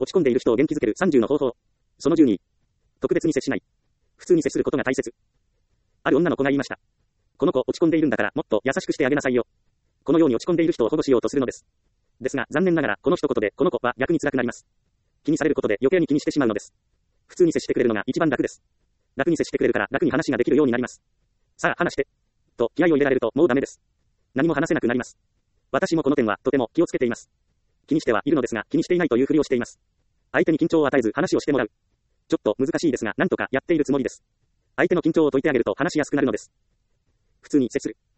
落ち込んでいる人を元気づける30の方法。その12。特別に接しない。普通に接することが大切。ある女の子が言いました。この子落ち込んでいるんだからもっと優しくしてあげなさいよ。このように落ち込んでいる人を保護しようとするのです。ですが残念ながらこの一言でこの子は逆に辛くなります。気にされることで余計に気にしてしまうのです。普通に接してくれるのが一番楽です。楽に接してくれるから楽に話ができるようになります。さあ話して。と気合を入れられるともうダメです。何も話せなくなります。私もこの点はとても気をつけています。気にしてはいるのですが気にしていないというふりをしています。相手に緊張を与えず話をしてもらう。ちょっと難しいですがなんとかやっているつもりです。相手の緊張を解いてあげると話しやすくなるのです。普通に接する。